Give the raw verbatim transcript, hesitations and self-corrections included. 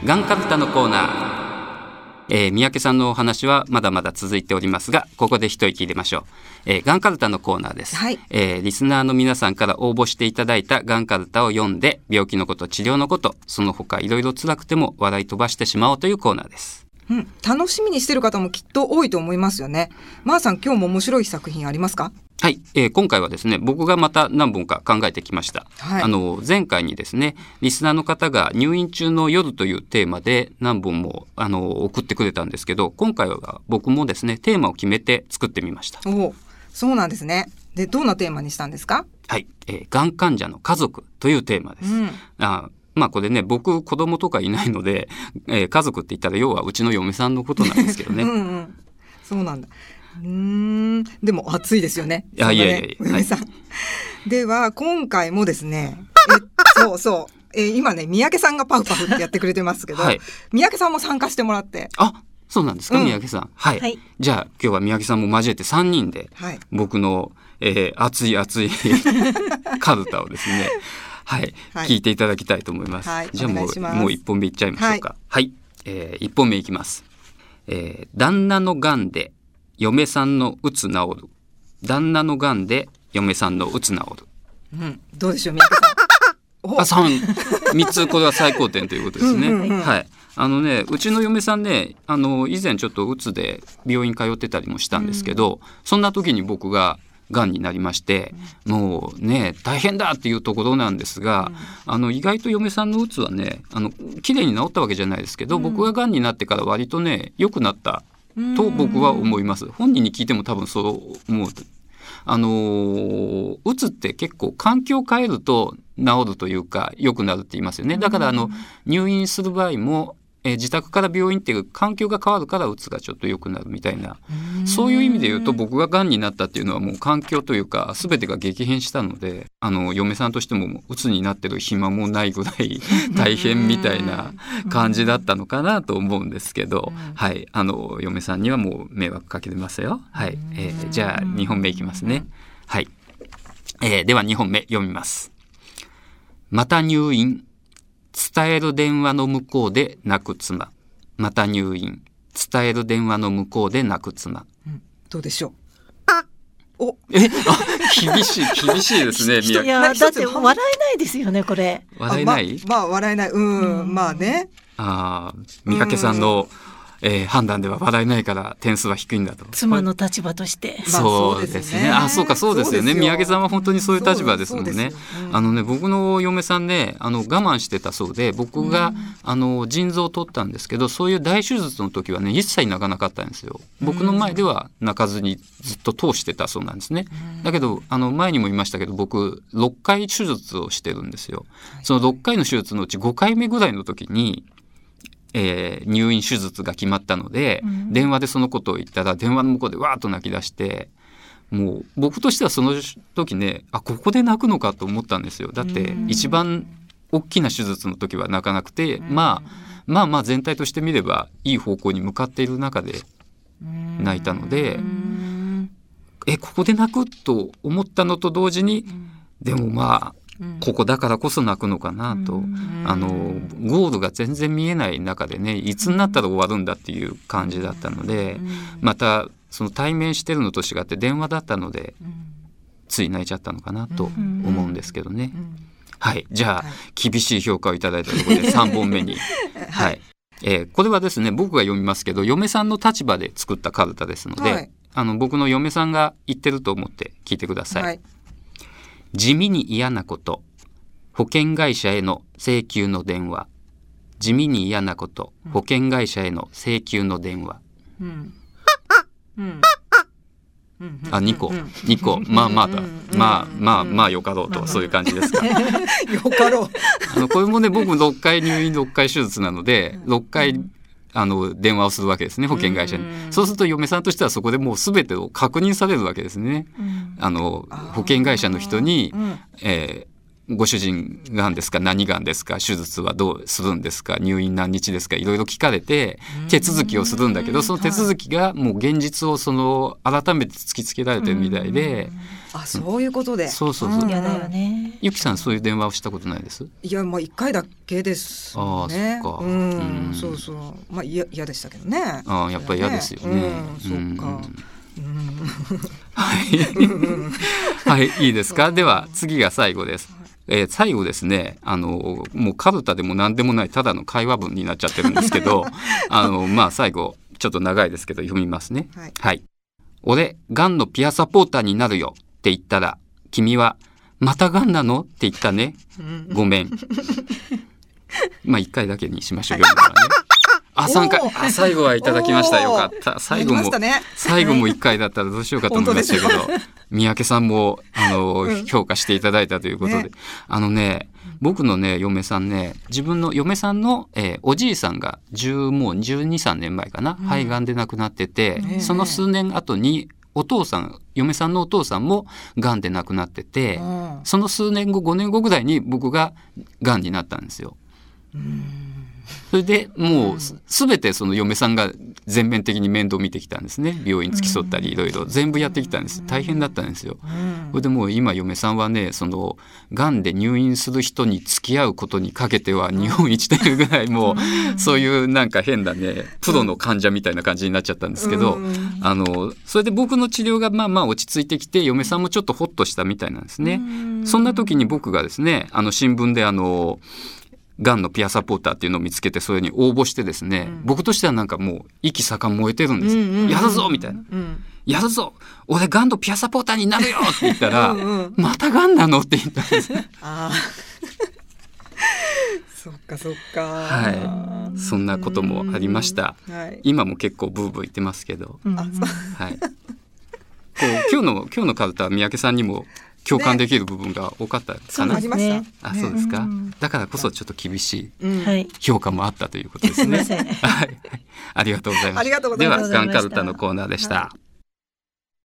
がんかるたのコーナー。えー、三宅さんのお話はまだまだ続いておりますが、ここで一息入れましょう。えー、がんかるたのコーナーです、 はい。 えー、リスナーの皆さんから応募していただいたがんかるたを読んで、病気のこと、治療のこと、その他いろいろ辛くても笑い飛ばしてしまおうというコーナーです。 うん、楽しみにしてる方もきっと多いと思いますよね。まーさん、今日も面白い作品ありますか？ はい、えー、今回はですね、僕がまた何本か考えてきました、 はい、 あの前回にですね、リスナーの方が入院中の夜というテーマで何本もあの送ってくれたんですけど、今回は僕もですねテーマを決めて作ってみました。 お、そうなんですね。で、どんなテーマにしたんですか？ はい、えー、がん患者の家族というテーマです、うん、あまあこれね、僕子供とかいないので、えー、家族って言ったら要はうちの嫁さんのことなんですけどねうん、うん、 そうなんだ。うーん、でも暑いですよね。 いやいやいやいや、 嫁さん、はい、では今回もですね、えそうそう、え今ね三宅さんがパフパフってやってくれてますけど、はい、三宅さんも参加してもらって。 あ、そうなんですか、うん、三宅さん、はい、はい、じゃあ今日は三宅さんも交えてさんにんで、はい、僕の、えー、熱い熱いカルタをですねはい、はい、聞いていただきたいと思います、はい、じゃあもう、もういっぽんめいっちゃいましょうか。はい、はい、えー、いっぽんめいきます、えー、旦那のがんで嫁さんのうつ治る。旦那のがんで嫁さんのうつ治る、 うん、どうでしょう、三宅さん。あ、3, 3つこれは最高点ということですね。うんうんうん、はい、あのね、うちの嫁さんね、あの以前ちょっとうつで病院通ってたりもしたんですけど、うん、そんな時に僕ががんになりまして、うん、もうね大変だっていうところなんですが、うん、あの意外と嫁さんのうつはね、あの綺麗に治ったわけじゃないですけど、うん、僕ががんになってから割とね良くなったと僕は思います。本人に聞いても多分そう思う。あのー、うつって結構環境を変えると治るというか良くなるって言いますよね。だからあの入院する場合も、えー、自宅から病院っていう環境が変わるからうつがちょっと良くなるみたいな、そういう意味で言うと僕ががんになったっていうのはもう環境というか全てが激変したので、あの嫁さんとしてもうつになってる暇もないぐらい大変みたいな感じだったのかなと思うんですけど、はい、あの嫁さんにはもう迷惑かけてますよ。はい、えー、じゃあにほんめいきますね。はい、えー、ではにほんめ読みます。また入院、伝える電話の向こうで泣く妻。また入院、伝える電話の向こうで泣く妻、うん、 どうでしょう。 おえあ厳しい厳しいですね。 いやだって笑えないですよねこれ。 笑えない。 ま、まあ笑えない。うん、うん、まあね。 あ三宅さんの、えー、判断では笑えないから点数は低いんだと。 妻の立場として。 そうですね。あ、そうかそうですよね。三宅さんは本当にそういう立場ですもんね。うん、あのね、僕の嫁さんね、あの我慢してたそうで、僕が、うん、あの腎臓を取ったんですけど、そういう大手術の時はね一切泣かなかったんですよ。僕の前では泣かずにずっと通してたそうなんですね。うん、だけどあの前にも言いましたけど、僕ろっかい手術をしてるんですよ。そのろっかいの手術のうちごかいめぐらいの時にえー、入院手術が決まったので、うん、電話でそのことを言ったら電話の向こうでわーっと泣き出して、もう僕としてはその時ね、あここで泣くのかと思ったんですよ。だって一番大きな手術の時は泣かなくて、うん、まあ、まあまあ全体として見ればいい方向に向かっている中で泣いたので、うん、えここで泣くと思ったのと同時に、うん、でもまあここだからこそ泣くのかなと、あのゴールが全然見えない中でね、いつになったら終わるんだっていう感じだったので、またその対面してるのと違って電話だったのでつい泣いちゃったのかなと思うんですけどね。はい、じゃあ厳しい評価をいただいたところでさんぼんめにはい、えー、これはですね僕が読みますけど、嫁さんの立場で作ったカルタですので、はい、あの僕の嫁さんが言ってると思って聞いてください。はい、地味に嫌なこと、保険会社への請求の電話。地味に嫌なこと、保険会社への請求の電話。うんうんあにこにこまあまあだまあまあまあよかろうと、そういう感じですか。 よかろう。 あのこれもね、僕ろっかい入院ろっかい手術なのでろっかいあの電話をするわけですね、保険会社に。そうすると嫁さんとしてはそこでもう全てを確認されるわけですね。あの保険会社の人に、えーご主人がんですか、何がんですか、手術はどうするんですか、入院何日ですか、いろいろ聞かれて手続きをするんだけど、その手続きがもう現実をその改めて突きつけられてるみたいで、 あ、そういうことで、 そうそうそう。 嫌だよね。 ゆきさんそういう電話をしたことないです？ いや、まあ一回だけですもんね。 あ、そっか。 うん、 うん、 そうそう。まあ嫌嫌でしたけどね。 あ、やっぱり嫌ですよね。 うん、そうか。うん、 はい、はい、いいですか。では次が最後です。えー、最後ですね、あのもうカルタでも何でもないただの会話文になっちゃってるんですけどあの、まあ、最後ちょっと長いですけど読みますね。はい、はい、俺がんのピアサポーターになるよって言ったら、君はまたがんなのって言ったね、ごめんまあいっかいだけにしましょう、読むからね。あ、さんかい、あ、最後はいただきました。よかった。最後も、ね、最後もいっかいだったらどうしようかと思いましたけど、三宅さんもあの、うん、評価していただいたということで、ね、あのね、僕のね嫁さんね、自分の嫁さんの、えー、おじいさんがじゅうもうじゅうに、さんねんまえかな、うん、肺がんで亡くなってて、うん、その数年後にお父さん、嫁さんのお父さんもがんで亡くなってて、うん、その数年後、ごねんごぐらいに僕ががんになったんですよ。うん、それでもうすべてその嫁さんが全面的に面倒見てきたんですね。病院付き添ったりいろいろ全部やってきたんです。大変だったんですよ。それでもう今嫁さんはね、そのがんで入院する人に付き合うことにかけては日本一というぐらい、もうそういうなんか変なねプロの患者みたいな感じになっちゃったんですけど、あのそれで僕の治療がまあまあ落ち着いてきて、嫁さんもちょっとホッとしたみたいなんですね。そんな時に僕がですね、あの新聞であのがんのピアサポーターっていうのを見つけて、それに応募してですね、うん、僕としてはなんかもう息盛ん燃えてるんです、うんうんうん、やるぞみたいな、うん、やるぞ俺がんのピアサポーターになるよって言ったらうん、うん、またがんなのって言ったんですね。あそっかそっか、 はい、そんなこともありました、はい、今も結構ブーブー言ってますけど、うん、はい、こう今日の今日のカルタは三宅さんにも共感できる部分が多かったかな。 ね、そうね、 あ、そうですか、うん、だからこそちょっと厳しい評価もあったということですね、はい、ありがとうございました。ではがんカルタのコーナーでした。